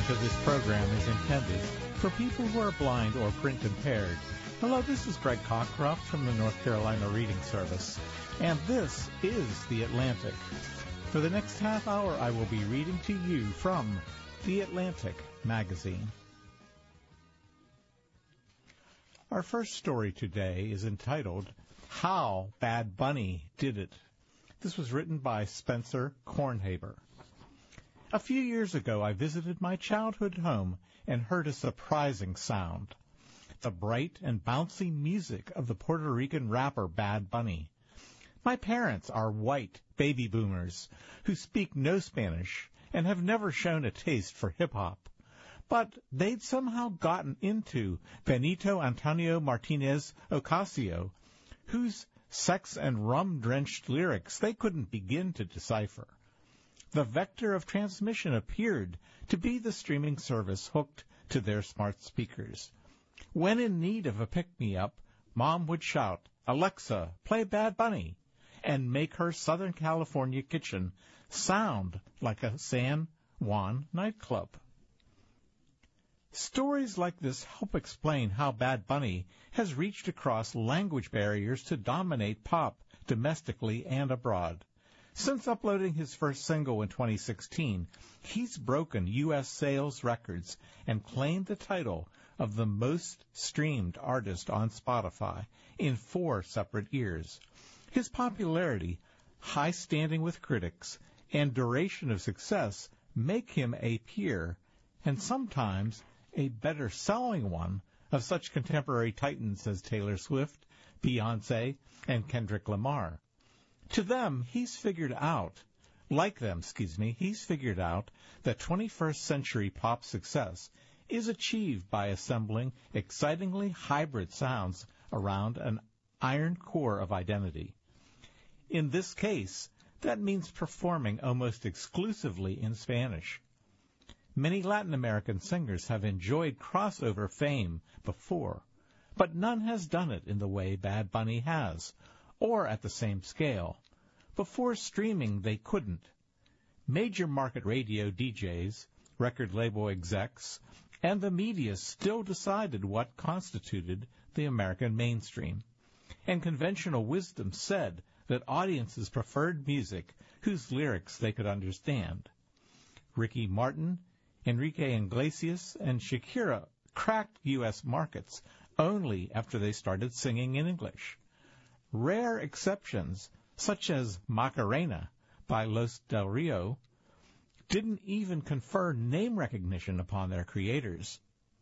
content of this program is intended for people who are blind or print impaired. Hello, this is Greg Cockcroft from the North Carolina Reading Service, and this is The Atlantic. For the next half hour, I will be reading to you from The Atlantic magazine. Our first story today is entitled, How Bad Bunny Did It. This was written by Spencer Kornhaber. A few years ago, I visited my childhood home and heard a surprising sound. The bright and bouncy music of the Puerto Rican rapper Bad Bunny. My parents are white baby boomers who speak no Spanish and have never shown a taste for hip-hop. But they'd somehow gotten into Benito Antonio Martinez Ocasio, whose sex and rum-drenched lyrics they couldn't begin to decipher. The vector of transmission appeared to be the streaming service hooked to their smart speakers. When in need of a pick-me-up, Mom would shout, "Alexa, play Bad Bunny," and make her Southern California kitchen sound like a San Juan nightclub. Stories like this help explain how Bad Bunny has reached across language barriers to dominate pop domestically and abroad. Since uploading his first single in 2016, he's broken U.S. sales records and claimed the title of the most streamed artist on Spotify in 4 separate years. His popularity, high standing with critics, and duration of success make him a peer, and sometimes a better-selling one, of such contemporary titans as Taylor Swift, Beyoncé, and Kendrick Lamar. To them, he's figured out that 21st century pop success is achieved by assembling excitingly hybrid sounds around an iron core of identity. In this case, that means performing almost exclusively in Spanish. Many Latin American singers have enjoyed crossover fame before, but none has done it in the way Bad Bunny has, or at the same scale. Before streaming, they couldn't. Major market radio DJs, record label execs, and the media still decided what constituted the American mainstream. And conventional wisdom said that audiences preferred music whose lyrics they could understand. Ricky Martin, Enrique Iglesias, and Shakira cracked U.S. markets only after they started singing in English. Rare exceptions, such as Macarena by Los Del Rio, didn't even confer name recognition upon their creators.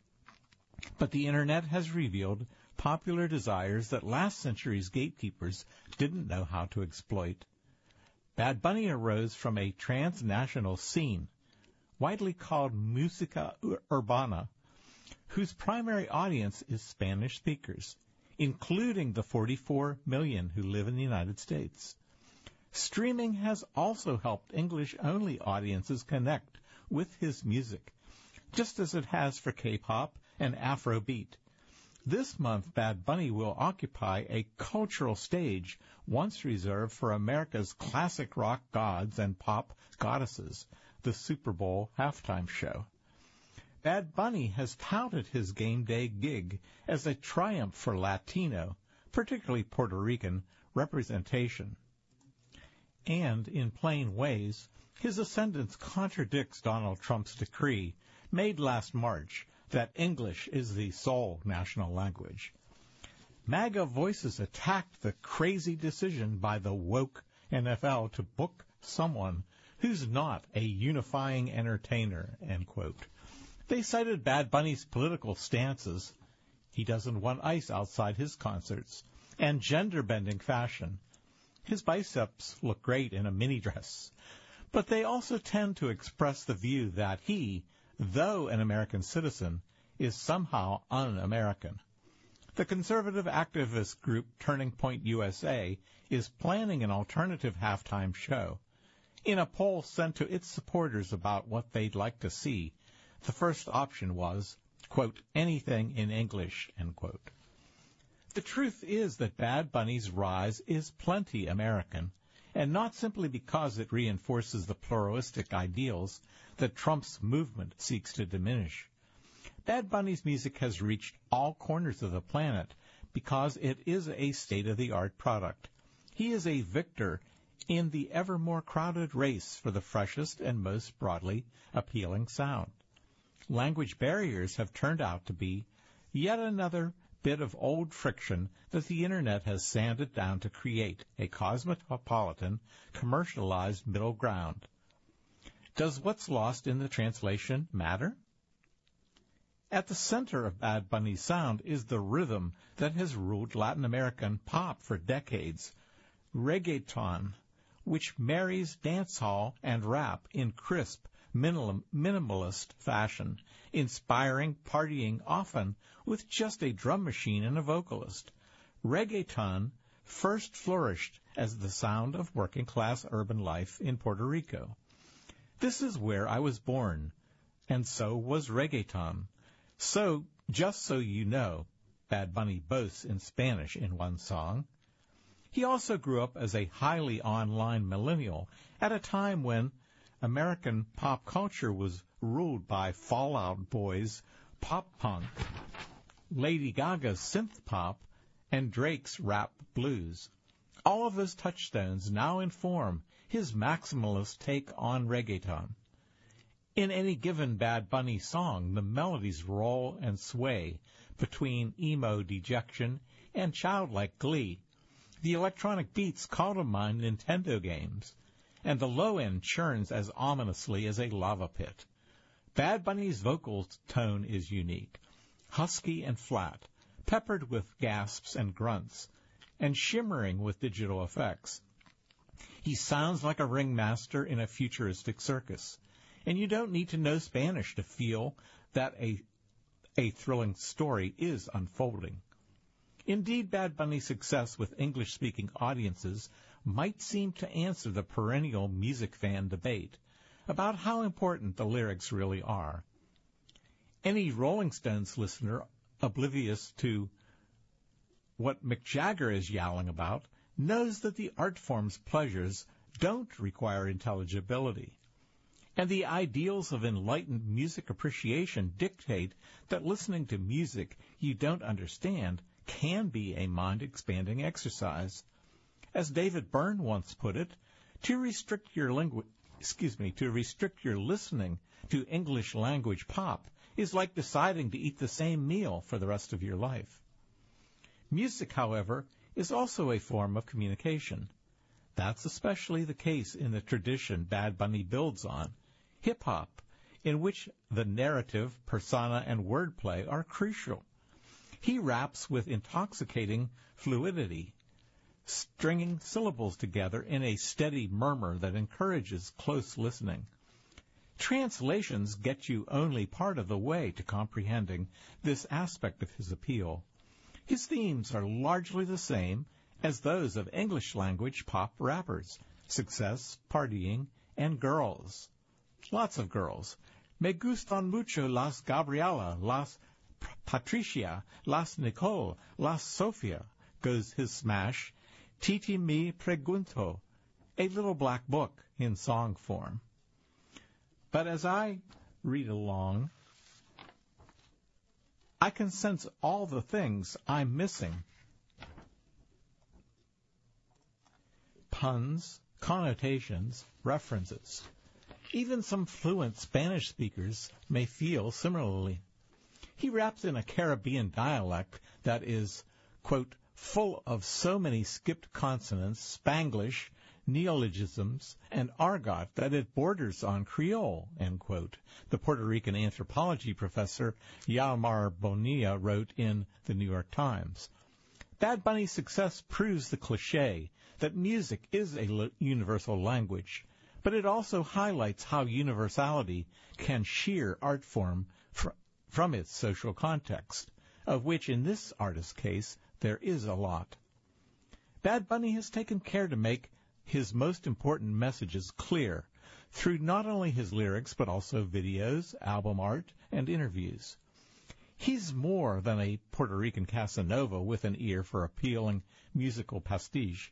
But the Internet has revealed popular desires that last century's gatekeepers didn't know how to exploit. Bad Bunny arose from a transnational scene, widely called música urbana, whose primary audience is Spanish speakers, including the 44 million who live in the United States. Streaming has also helped English-only audiences connect with his music, just as it has for K-pop and Afrobeat. This month, Bad Bunny will occupy a cultural stage once reserved for America's classic rock gods and pop goddesses, the Super Bowl halftime show. Bad Bunny has touted his game day gig as a triumph for Latino, particularly Puerto Rican, representation. And, in plain ways, his ascendance contradicts Donald Trump's decree, made last March, that English is the sole national language. MAGA voices attacked the crazy decision by the woke NFL to book someone who's not a unifying entertainer, end quote. They cited Bad Bunny's political stances, he doesn't want ICE outside his concerts, and gender-bending fashion. His biceps look great in a mini dress, but they also tend to express the view that he, though an American citizen, is somehow un-American. The conservative activist group Turning Point USA is planning an alternative halftime show. In a poll sent to its supporters about what they'd like to see, the first option was, quote, anything in English, end quote. The truth is that Bad Bunny's rise is plenty American, and not simply because it reinforces the pluralistic ideals that Trump's movement seeks to diminish. Bad Bunny's music has reached all corners of the planet because it is a state-of-the-art product. He is a victor in the ever more crowded race for the freshest and most broadly appealing sound. Language barriers have turned out to be yet another bit of old friction that the Internet has sanded down to create a cosmopolitan, commercialized middle ground. Does what's lost in the translation matter? At the center of Bad Bunny's sound is the rhythm that has ruled Latin American pop for decades, reggaeton, which marries dancehall and rap in crisp, minimalist fashion, inspiring partying often with just a drum machine and a vocalist. Reggaeton first flourished as the sound of working-class urban life in Puerto Rico. This is where I was born, and so was reggaeton. So, just so you know, Bad Bunny boasts in Spanish in one song. He also grew up as a highly online millennial at a time when American pop culture was ruled by Fall Out Boy's pop punk, Lady Gaga's synth pop, and Drake's rap blues. All of those touchstones now inform his maximalist take on reggaeton. In any given Bad Bunny song, the melodies roll and sway between emo dejection and childlike glee. The electronic beats call to mind Nintendo games, and the low end churns as ominously as a lava pit. Bad Bunny's vocal tone is unique, husky and flat, peppered with gasps and grunts, and shimmering with digital effects. He sounds like a ringmaster in a futuristic circus, and you don't need to know Spanish to feel that a thrilling story is unfolding. Indeed, Bad Bunny's success with English-speaking audiences might seem to answer the perennial music fan debate about how important the lyrics really are. Any Rolling Stones listener oblivious to what Mick Jagger is yowling about knows that the art form's pleasures don't require intelligibility, and the ideals of enlightened music appreciation dictate that listening to music you don't understand can be a mind-expanding exercise. As David Byrne once put it, to restrict your listening to English language pop is like deciding to eat the same meal for the rest of your life. Music, however, is also a form of communication. That's especially the case in the tradition Bad Bunny builds on, hip-hop, in which the narrative, persona, and wordplay are crucial. He raps with intoxicating fluidity, stringing syllables together in a steady murmur that encourages close listening. Translations get you only part of the way to comprehending this aspect of his appeal. His themes are largely the same as those of English-language pop rappers: success, partying, and girls. Lots of girls. Me gustan mucho las Gabriela, las Patricia, las Nicole, las Sofia, goes his smash. Titi me pregunto, a little black book in song form. But as I read along, I can sense all the things I'm missing. Puns, connotations, references. Even some fluent Spanish speakers may feel similarly. He raps in a Caribbean dialect that is, quote, full of so many skipped consonants, Spanglish, neologisms, and argot that it borders on Creole, end quote, the Puerto Rican anthropology professor Yalmar Bonilla wrote in the New York Times. Bad Bunny's success proves the cliché that music is a universal language, but it also highlights how universality can shear art form from its social context, of which in this artist's case there is a lot. Bad Bunny has taken care to make his most important messages clear through not only his lyrics but also videos, album art, and interviews. He's more than a Puerto Rican Casanova with an ear for appealing musical pastiche.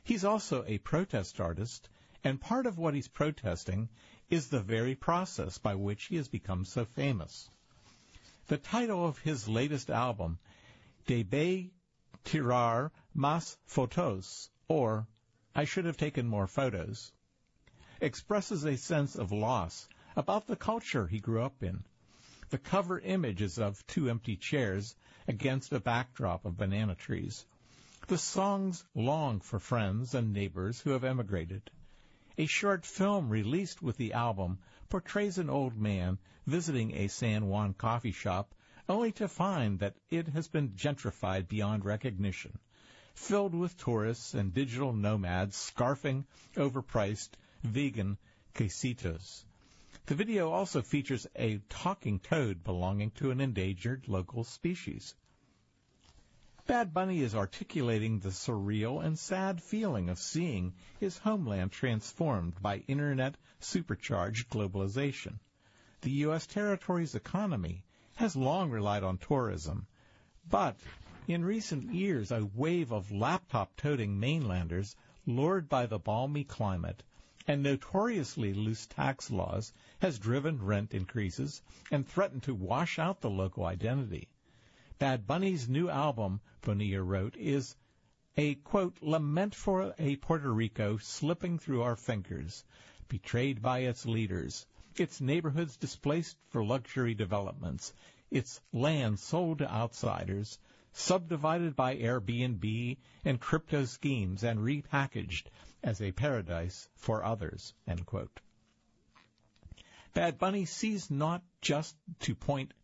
He's also a protest artist, and part of what he's protesting is the very process by which he has become so famous. The title of his latest album, Debe Tirar Más Fotos, or I Should Have Taken More Photos, expresses a sense of loss about the culture he grew up in. The cover image is of two empty chairs against a backdrop of banana trees. The songs long for friends and neighbors who have emigrated. A short film released with the album portrays an old man visiting a San Juan coffee shop only to find that it has been gentrified beyond recognition, filled with tourists and digital nomads scarfing overpriced vegan quesitos. The video also features a talking toad belonging to an endangered local species. Bad Bunny is articulating the surreal and sad feeling of seeing his homeland transformed by Internet supercharged globalization. The U.S. territory's economy has long relied on tourism, but in recent years a wave of laptop-toting mainlanders lured by the balmy climate and notoriously loose tax laws has driven rent increases and threatened to wash out the local identity. Bad Bunny's new album, Bonilla wrote, is a, quote, lament for a Puerto Rico slipping through our fingers, betrayed by its leaders, its neighborhoods displaced for luxury developments, its land sold to outsiders, subdivided by Airbnb and crypto schemes and repackaged as a paradise for others, end quote. Bad Bunny seeks not just to point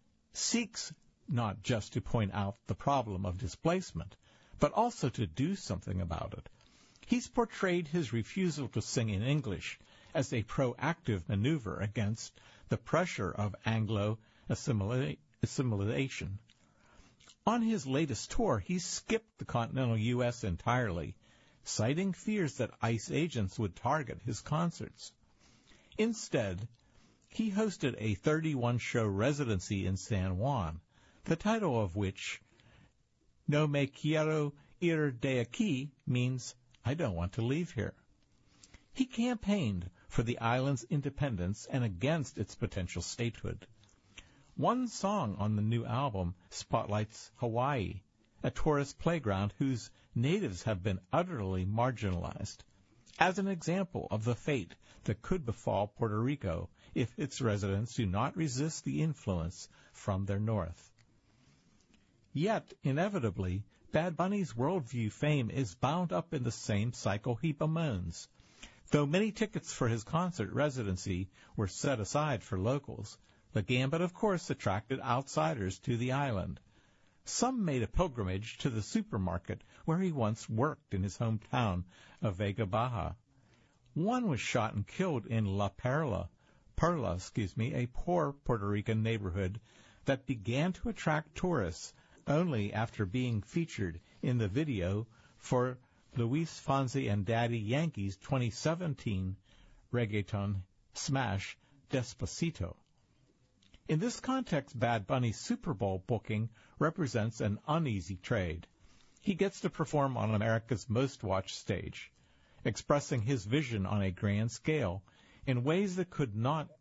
out the problem of displacement, but also to do something about it. He's portrayed his refusal to sing in English as a proactive maneuver against the pressure of Anglo assimilation. On his latest tour, he skipped the continental U.S. entirely, citing fears that ICE agents would target his concerts. Instead, he hosted a 31-show residency in San Juan, the title of which, No me quiero ir de aquí, means, I don't want to leave here. He campaigned for the island's independence and against its potential statehood. One song on the new album spotlights Hawaii, a tourist playground whose natives have been utterly marginalized, as an example of the fate that could befall Puerto Rico if its residents do not resist the influence from their north. Yet, inevitably, Bad Bunny's worldview fame is bound up in the same cycle he bemoans. Though many tickets for his concert residency were set aside for locals, the gambit, of course, attracted outsiders to the island. Some made a pilgrimage to the supermarket where he once worked in his hometown of Vega Baja. One was shot and killed in La Perla, a poor Puerto Rican neighborhood that began to attract tourists only after being featured in the video for Luis Fonsi and Daddy Yankee's 2017 reggaeton smash Despacito. In this context, Bad Bunny's Super Bowl booking represents an uneasy trade. He gets to perform on America's most watched stage, expressing his vision on a grand scale in ways that could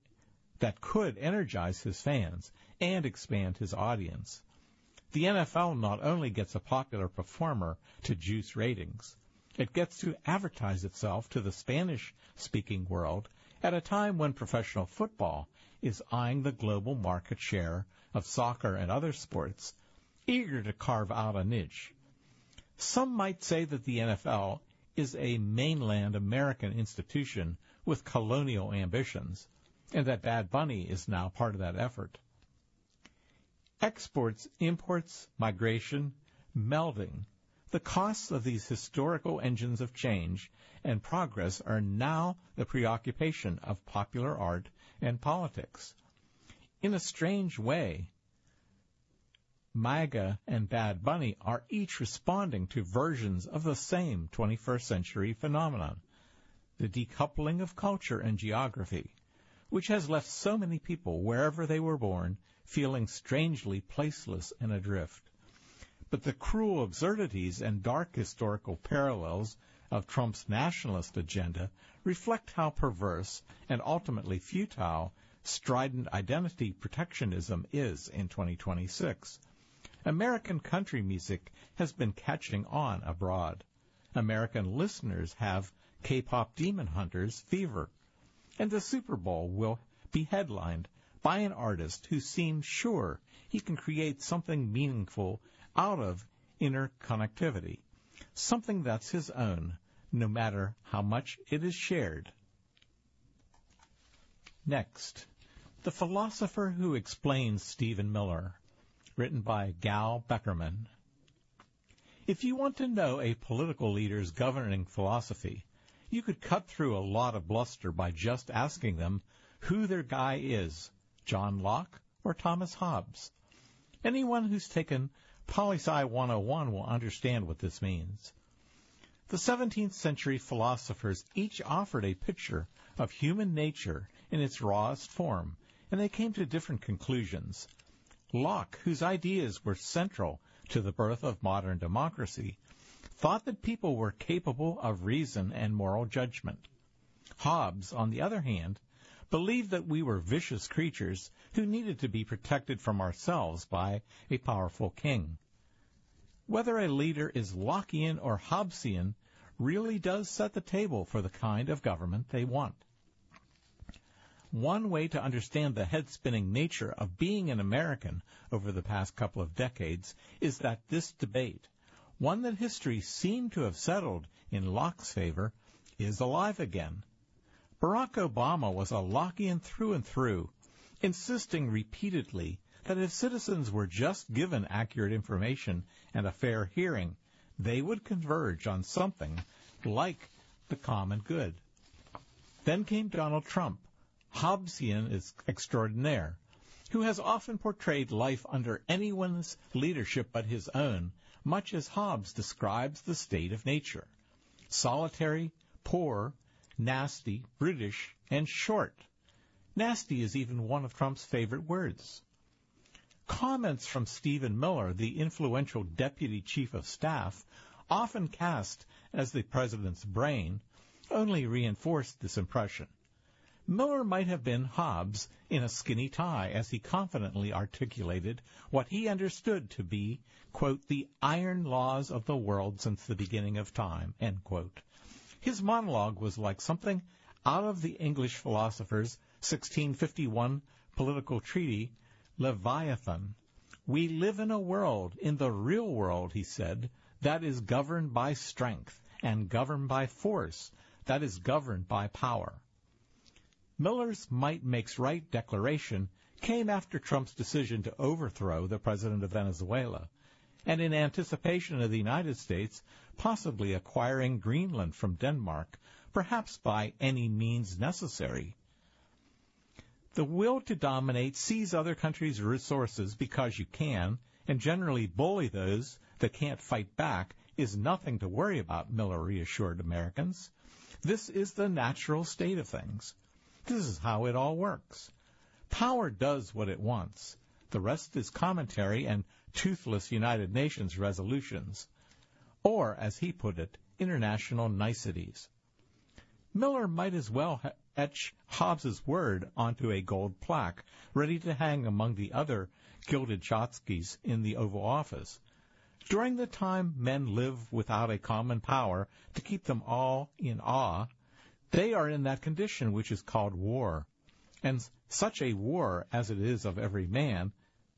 energize his fans and expand his audience. The NFL not only gets a popular performer to juice ratings, it gets to advertise itself to the Spanish-speaking world at a time when professional football is eyeing the global market share of soccer and other sports, eager to carve out a niche. Some might say that the NFL is a mainland American institution with colonial ambitions, and that Bad Bunny is now part of that effort. Exports, imports, migration, melding. The costs of these historical engines of change and progress are now the preoccupation of popular art and politics. In a strange way, MAGA and Bad Bunny are each responding to versions of the same 21st century phenomenon, the decoupling of culture and geography, which has left so many people wherever they were born feeling strangely placeless and adrift. But the cruel absurdities and dark historical parallels of Trump's nationalist agenda reflect how perverse and ultimately futile strident identity protectionism is in 2026. American country music has been catching on abroad. American listeners have K-pop demon hunters fever. And the Super Bowl will be headlined by an artist who seems sure he can create something meaningful out of interconnectivity, something that's his own, no matter how much it is shared. Next, The Philosopher Who Explains Stephen Miller, written by Gal Beckerman. If you want to know a political leader's governing philosophy, you could cut through a lot of bluster by just asking them who their guy is, John Locke or Thomas Hobbes. Anyone who's taken Poli-Sci 101 will understand what this means. The 17th century philosophers each offered a picture of human nature in its rawest form, and they came to different conclusions. Locke, whose ideas were central to the birth of modern democracy, thought that people were capable of reason and moral judgment. Hobbes, on the other hand, believed that we were vicious creatures who needed to be protected from ourselves by a powerful king. Whether a leader is Lockean or Hobbesian really does set the table for the kind of government they want. One way to understand the head-spinning nature of being an American over the past couple of decades is that this debate, one that history seemed to have settled in Locke's favor, is alive again. Barack Obama was a Lockean through and through, insisting repeatedly that if citizens were just given accurate information and a fair hearing, they would converge on something like the common good. Then came Donald Trump, Hobbesian extraordinaire, who has often portrayed life under anyone's leadership but his own, much as Hobbes describes the state of nature: solitary, poor, nasty, brutish, and short. Nasty is even one of Trump's favorite words. Comments from Stephen Miller, the influential deputy chief of staff, often cast as the president's brain, only reinforced this impression. Miller might have been Hobbes in a skinny tie as he confidently articulated what he understood to be, quote, the iron laws of the world since the beginning of time, end quote. His monologue was like something out of the English philosopher's 1651 political treaty, Leviathan. We live in a world, in the real world, he said, that is governed by strength and governed by force, that is governed by power. Miller's might makes right declaration came after Trump's decision to overthrow the president of Venezuela, and in anticipation of the United States possibly acquiring Greenland from Denmark, perhaps by any means necessary. The will to dominate, seize other countries' resources because you can, and generally bully those that can't fight back is nothing to worry about, Miller reassured Americans. This is the natural state of things. This is how it all works. Power does what it wants. The rest is commentary and toothless United Nations resolutions, or, as he put it, international niceties. Miller might as well etch Hobbes's word onto a gold plaque, ready to hang among the other gilded tchotchkes in the Oval Office. During the time men live without a common power to keep them all in awe, they are in that condition which is called war. And such a war as it is of every man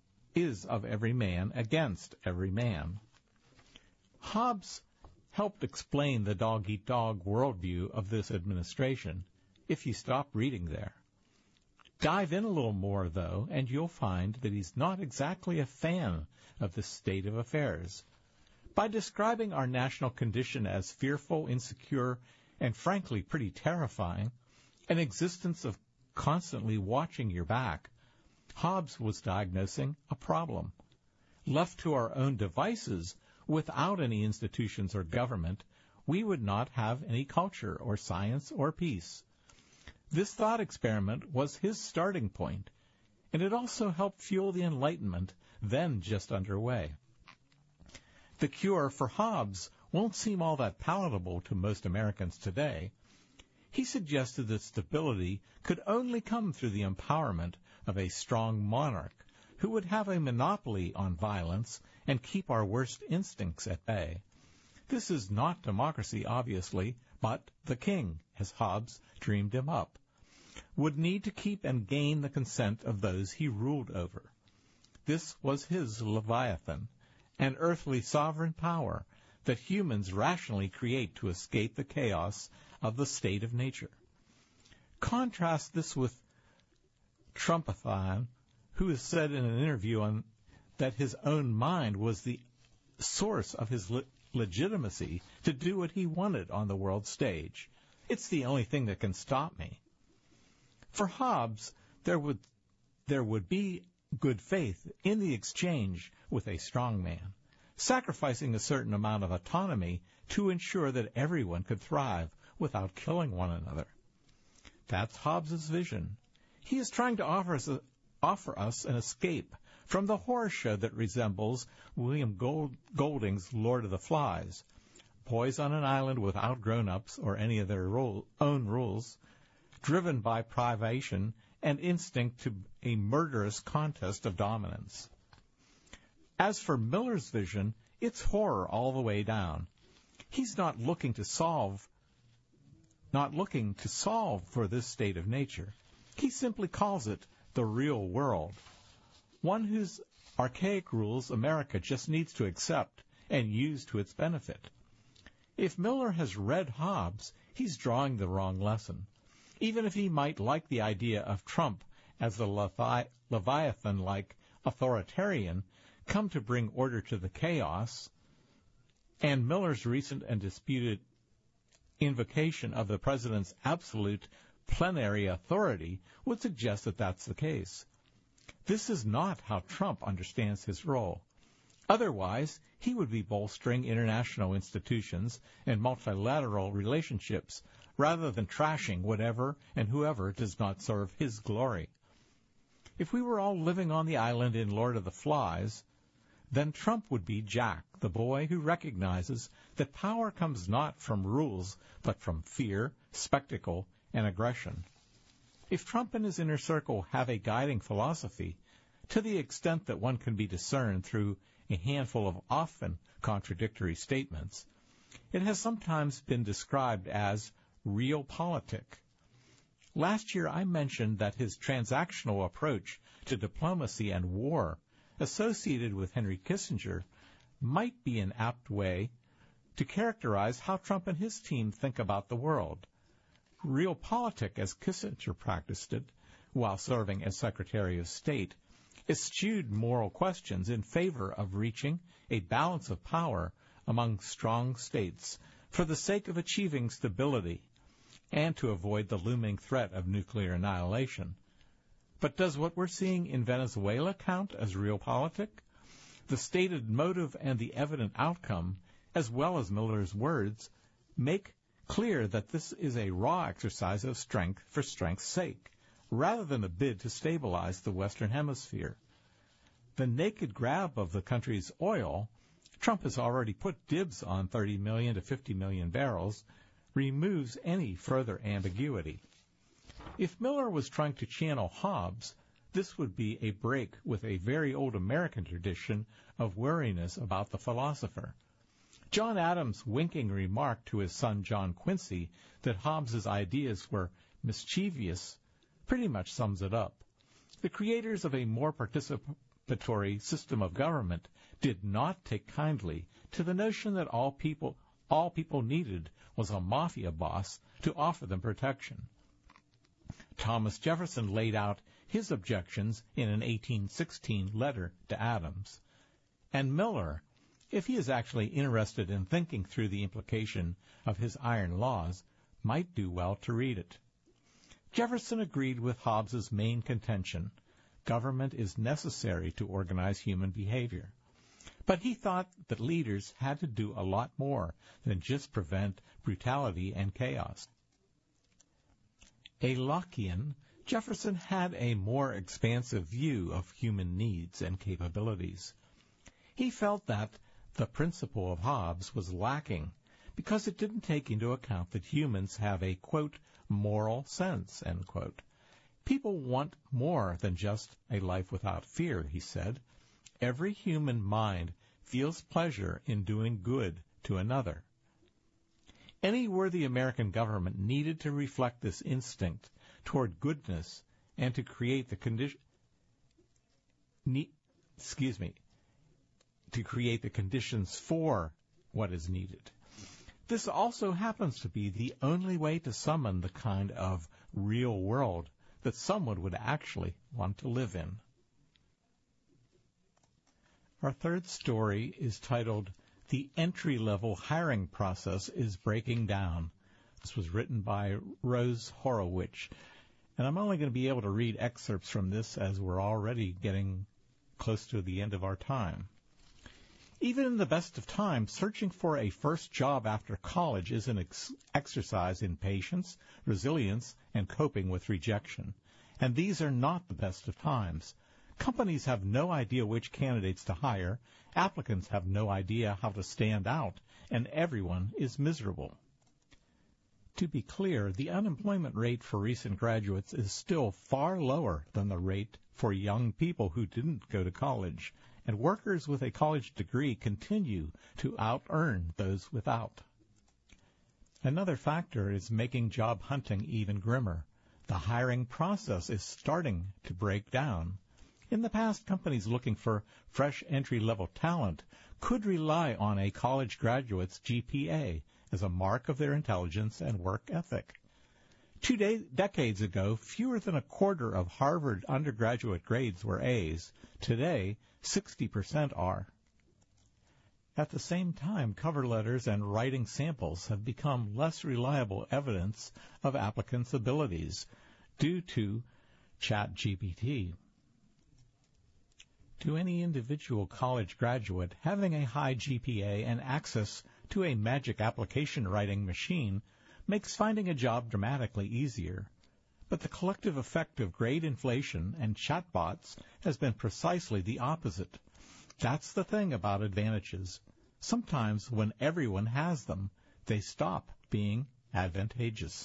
against every man. Hobbes helped explain the dog-eat-dog worldview of this administration, if you stop reading there. Dive in a little more, though, and you'll find that he's not exactly a fan of this state of affairs. By describing our national condition as fearful, insecure, and frankly pretty terrifying, an existence of constantly watching your back, Hobbes was diagnosing a problem. Left to our own devices, without any institutions or government, we would not have any culture or science or peace. This thought experiment was his starting point, and it also helped fuel the Enlightenment then just underway. The cure for Hobbes won't seem all that palatable to most Americans today, he suggested that stability could only come through the empowerment of a strong monarch who would have a monopoly on violence and keep our worst instincts at bay. This is not democracy, obviously, but the king, as Hobbes dreamed him up, would need to keep and gain the consent of those he ruled over. This was his Leviathan, an earthly sovereign power that humans rationally create to escape the chaos of the state of nature. Contrast this with Trumpathon, who has said in an interview that his own mind was the source of his legitimacy to do what he wanted on the world stage. It's the only thing that can stop me. For Hobbes, there would be good faith in the exchange with a strong man, sacrificing a certain amount of autonomy to ensure that everyone could thrive without killing one another. That's Hobbes' vision. He is trying to offer us an escape from the horror show that resembles William Golding's Lord of the Flies, boys on an island without grown-ups or any of their own rules, driven by privation and instinct to a murderous contest of dominance. As for Miller's vision, it's horror all the way down. He's not looking to solve for this state of nature. He simply calls it the real world, one whose archaic rules America just needs to accept and use to its benefit. If Miller has read Hobbes, he's drawing the wrong lesson. Even if he might like the idea of Trump as the Leviathan-like authoritarian come to bring order to the chaos, and Miller's recent and disputed invocation of the president's absolute plenary authority would suggest that that's the case. This is not how Trump understands his role. Otherwise, he would be bolstering international institutions and multilateral relationships rather than trashing whatever and whoever does not serve his glory. If we were all living on the island in Lord of the Flies, then Trump would be Jack, the boy who recognizes that power comes not from rules, but from fear, spectacle, and aggression. If Trump and his inner circle have a guiding philosophy, to the extent that one can be discerned through a handful of often contradictory statements, it has sometimes been described as realpolitik. Last year I mentioned that his transactional approach to diplomacy and war associated with Henry Kissinger might be an apt way to characterize how Trump and his team think about the world. Realpolitik, as Kissinger practiced it while serving as Secretary of State, eschewed moral questions in favor of reaching a balance of power among strong states for the sake of achieving stability and to avoid the looming threat of nuclear annihilation. But does what we're seeing in Venezuela count as realpolitik? The stated motive and the evident outcome, as well as Miller's words, make clear that this is a raw exercise of strength for strength's sake, rather than a bid to stabilize the Western Hemisphere. The naked grab of the country's oil, Trump has already put dibs on 30 million to 50 million barrels, removes any further ambiguity. If Miller was trying to channel Hobbes, this would be a break with a very old American tradition of wariness about the philosopher. John Adams' winking remark to his son John Quincy that Hobbes's ideas were mischievous pretty much sums it up. The creators of a more participatory system of government did not take kindly to the notion that all people needed was a mafia boss to offer them protection. Thomas Jefferson laid out his objections in an 1816 letter to Adams. And Miller, if he is actually interested in thinking through the implication of his iron laws, might do well to read it. Jefferson agreed with Hobbes's main contention. Government is necessary to organize human behavior. But he thought that leaders had to do a lot more than just prevent brutality and chaos. A Lockean, Jefferson had a more expansive view of human needs and capabilities. He felt that The principle of Hobbes was lacking because it didn't take into account that humans have a, quote, moral sense, end quote. People want more than just a life without fear, he said. Every human mind feels pleasure in doing good to another. Any worthy American government needed to reflect this instinct toward goodness and to create the conditions for what is needed. This also happens to be the only way to summon the kind of real world that someone would actually want to live in. Our third story is titled, The Entry-Level Hiring Process is Breaking Down. This was written by Rose Horowitz, and I'm only going to be able to read excerpts from this as we're already getting close to the end of our time. Even in the best of times, searching for a first job after college is an exercise in patience, resilience, and coping with rejection. And these are not the best of times. Companies have no idea which candidates to hire, applicants have no idea how to stand out, and everyone is miserable. To be clear, the unemployment rate for recent graduates is still far lower than the rate for young people who didn't go to college, and workers with a college degree continue to out-earn those without. Another factor is making job hunting even grimmer. The hiring process is starting to break down. In the past, companies looking for fresh entry-level talent could rely on a college graduate's GPA as a mark of their intelligence and work ethic. 2 decades ago, fewer than a quarter of Harvard undergraduate grades were A's. Today, 60% are. At the same time, cover letters and writing samples have become less reliable evidence of applicants' abilities due to ChatGPT. To any individual college graduate, having a high GPA and access to a magic application writing machine makes finding a job dramatically easier. But the collective effect of grade inflation and chatbots has been precisely the opposite. That's the thing about advantages. Sometimes when everyone has them, they stop being advantageous.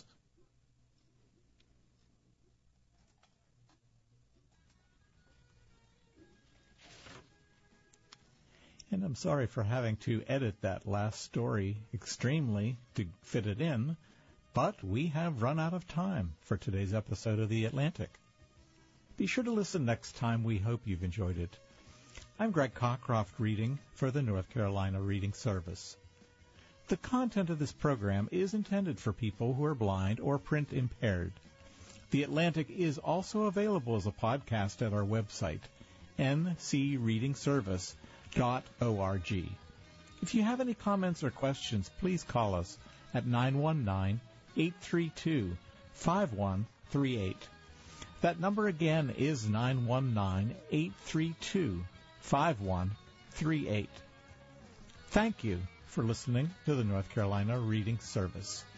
And I'm sorry for having to edit that last story extremely to fit it in, but we have run out of time for today's episode of The Atlantic. Be sure to listen next time. We hope you've enjoyed it. I'm Greg Cockcroft reading for the North Carolina Reading Service. The content of this program is intended for people who are blind or print impaired. The Atlantic is also available as a podcast at our website, ncreadingservice.org. If you have any comments or questions, please call us at 919-832-5138. That number again is 919-832-5138. Thank you for listening to the North Carolina Reading Service.